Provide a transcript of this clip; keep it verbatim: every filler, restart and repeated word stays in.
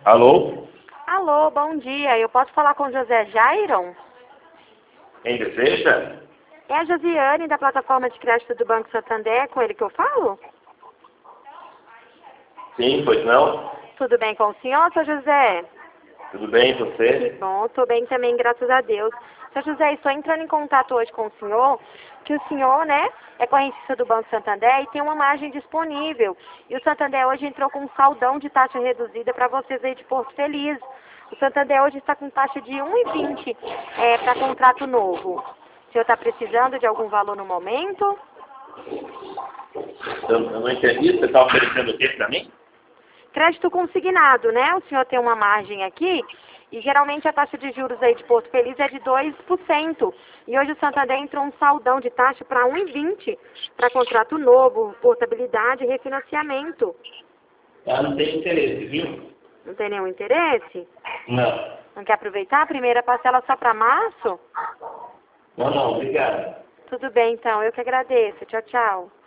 Alô? Alô, bom dia. Eu posso falar com o José Jairon? Quem deseja? É a Josiane, da plataforma de crédito do Banco Santander, é com ele que eu falo? Sim, pois não? Tudo bem com o senhor, seu José? Tudo bem, Que você? bom, estou bem também, graças a Deus. Seu José, estou entrando em contato hoje com o senhor, que o senhor, né, é correntista do Banco Santander e tem uma margem disponível. E o Santander hoje entrou com um saldão de taxa reduzida para vocês aí de Porto Feliz. O Santander hoje está com taxa de um e vinte é, para contrato novo. O senhor está precisando de algum valor no momento? Eu, eu não entendi, você está oferecendo o quê para mim? Crédito consignado, né? O senhor tem uma margem aqui e geralmente a taxa de juros aí de Porto Feliz é de dois por cento. E hoje o Santander entrou um saldão de taxa para um e vinte para contrato novo, portabilidade e refinanciamento. Ah, não tem interesse, viu? Não tem nenhum interesse? Não. Não quer aproveitar a primeira parcela só para março? Não, não, obrigado. Tudo bem, então. Eu que agradeço. Tchau, tchau.